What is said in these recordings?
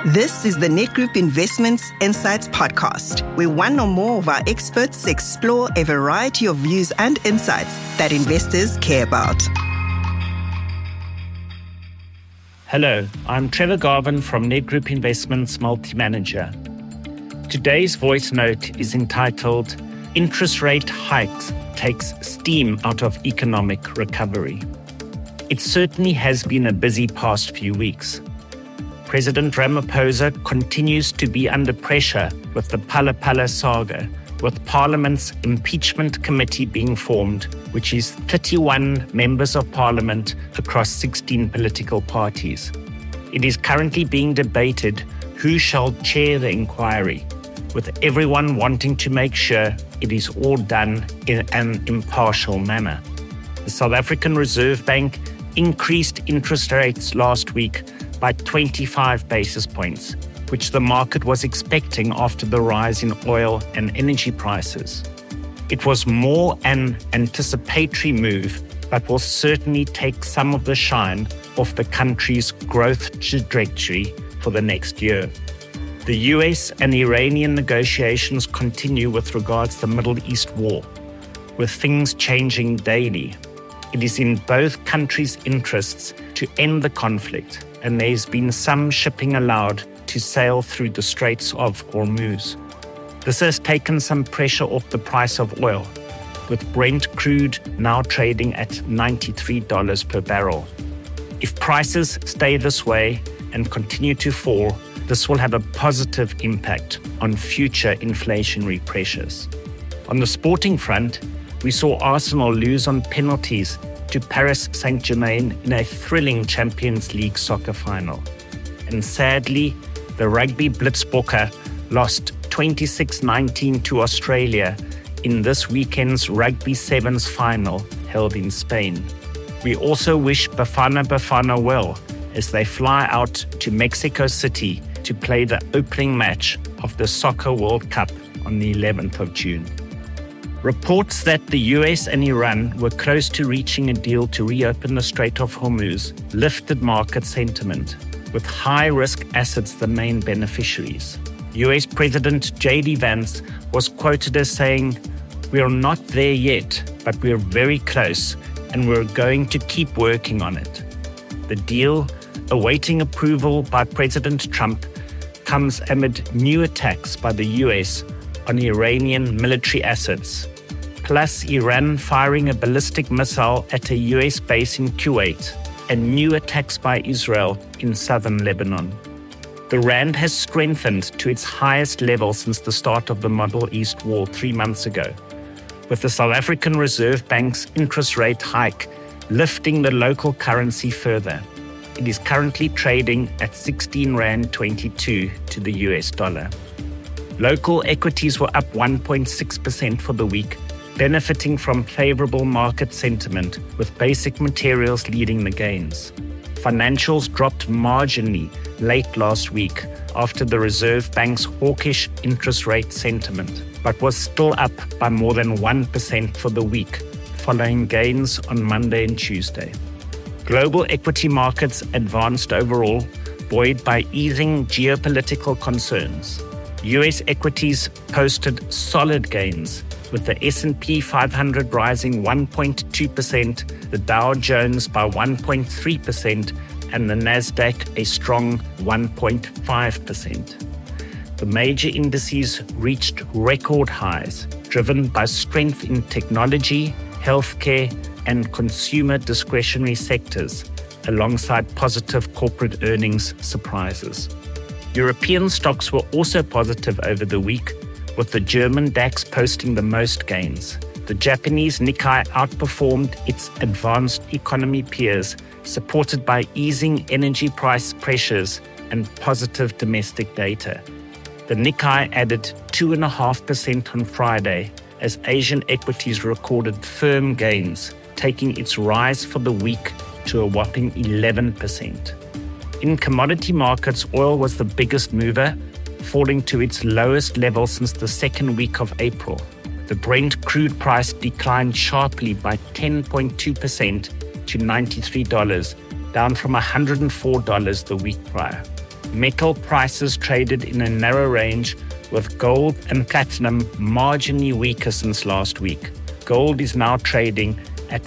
This is the Net Group Investments Insights Podcast, where one or more of our experts explore a variety of views and insights that investors care about. Hello, I'm Trevor Garvin from Net Group Investments Multi-Manager. Today's voice note is entitled, Interest Rate Hikes Takes Steam Out of Economic Recovery. It certainly has been a busy past few weeks. President Ramaphosa continues to be under pressure with the Phala Phala saga, with Parliament's impeachment committee being formed, which is 31 members of Parliament across 16 political parties. It is currently being debated who shall chair the inquiry, with everyone wanting to make sure it is all done in an impartial manner. The South African Reserve Bank increased interest rates last week by 25 basis points, which the market was expecting after the rise in oil and energy prices. It was more an anticipatory move, but will certainly take some of the shine off the country's growth trajectory for the next year. The US and Iranian negotiations continue with regards to the Middle East war, with things changing daily. It is in both countries' interests to end the conflict, and there's been some shipping allowed to sail through the Straits of Hormuz. This has taken some pressure off the price of oil, with Brent crude now trading at $93 per barrel. If prices stay this way and continue to fall, this will have a positive impact on future inflationary pressures. On the sporting front, we saw Arsenal lose on penalties to Paris Saint-Germain in a thrilling Champions League soccer final. And sadly, the rugby Blitzbokke lost 26-19 to Australia in this weekend's Rugby Sevens final held in Spain. We also wish Bafana Bafana well as they fly out to Mexico City to play the opening match of the Soccer World Cup on the 11th of June. Reports that the US and Iran were close to reaching a deal to reopen the Strait of Hormuz lifted market sentiment, with high-risk assets the main beneficiaries. US President J.D. Vance was quoted as saying, "We are not there yet, but we are very close, and we're going to keep working on it." The deal, awaiting approval by President Trump, comes amid new attacks by the US on Iranian military assets, plus Iran firing a ballistic missile at a US base in Kuwait, and new attacks by Israel in southern Lebanon. The rand has strengthened to its highest level since the start of the Middle East war 3 months ago, with the South African Reserve Bank's interest rate hike lifting the local currency further. It is currently trading at 16 Rand 22 to the US dollar. Local equities were up 1.6% for the week, benefiting from favorable market sentiment, with basic materials leading the gains. Financials dropped marginally late last week after the Reserve Bank's hawkish interest rate sentiment, but was still up by more than 1% for the week, following gains on Monday and Tuesday. Global equity markets advanced overall, buoyed by easing geopolitical concerns. US equities posted solid gains, with the S&P 500 rising 1.2%, the Dow Jones by 1.3%, and the Nasdaq a strong 1.5%. The major indices reached record highs, driven by strength in technology, healthcare, and consumer discretionary sectors, alongside positive corporate earnings surprises. European stocks were also positive over the week, with the German DAX posting the most gains. The Japanese Nikkei outperformed its advanced economy peers, supported by easing energy price pressures and positive domestic data. The Nikkei added 2.5% on Friday, as Asian equities recorded firm gains, taking its rise for the week to a whopping 11%. In commodity markets, oil was the biggest mover, falling to its lowest level since the second week of April. The Brent crude price declined sharply by 10.2% to $93, down from $104 the week prior. metal prices traded in a narrow range, with gold and platinum marginally weaker since last week. Gold is now trading at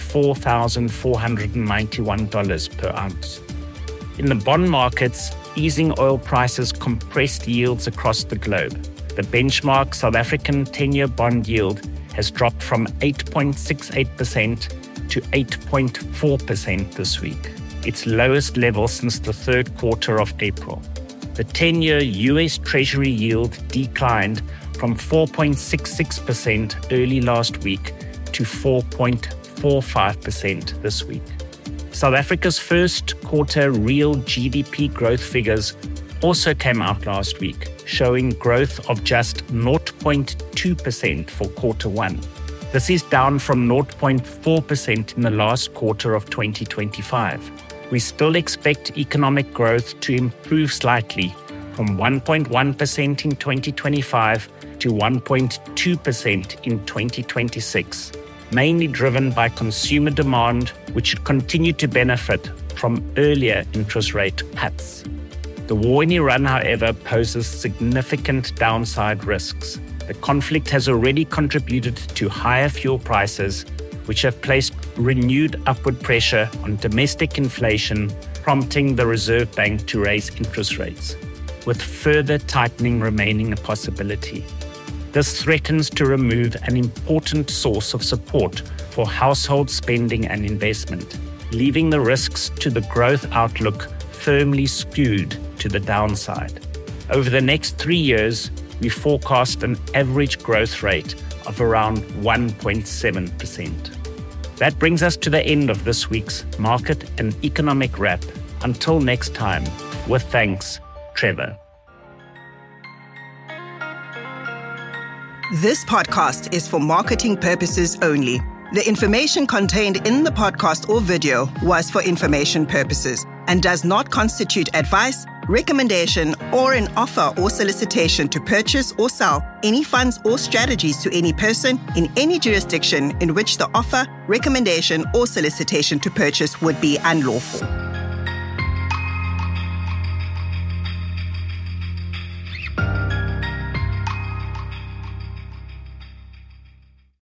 $4,491 per ounce. In the bond markets, easing oil prices compressed yields across the globe. The benchmark South African 10-year bond yield has dropped from 8.68% to 8.4% this week, its lowest level since the third quarter of April. The 10-year US Treasury yield declined from 4.66% early last week to 4.45% this week. South Africa's first quarter real GDP growth figures also came out last week, showing growth of just 0.2% for quarter one. This is down from 0.4% in the last quarter of 2025. We still expect economic growth to improve slightly from 1.1% in 2025 to 1.2% in 2026, mainly driven by consumer demand, which should continue to benefit from earlier interest rate cuts. The war in Iran, however, poses significant downside risks. The conflict has already contributed to higher fuel prices, which have placed renewed upward pressure on domestic inflation, prompting the Reserve Bank to raise interest rates, with further tightening remaining a possibility. This threatens to remove an important source of support for household spending and investment, leaving the risks to the growth outlook firmly skewed to the downside. Over the next 3 years, we forecast an average growth rate of around 1.7%. That brings us to the end of this week's Market and Economic Wrap. Until next time, with thanks, Trevor. This podcast is for marketing purposes only. The information contained in the podcast or video was for information purposes and does not constitute advice, recommendation, or an offer or solicitation to purchase or sell any funds or strategies to any person in any jurisdiction in which the offer, recommendation, or solicitation to purchase would be unlawful.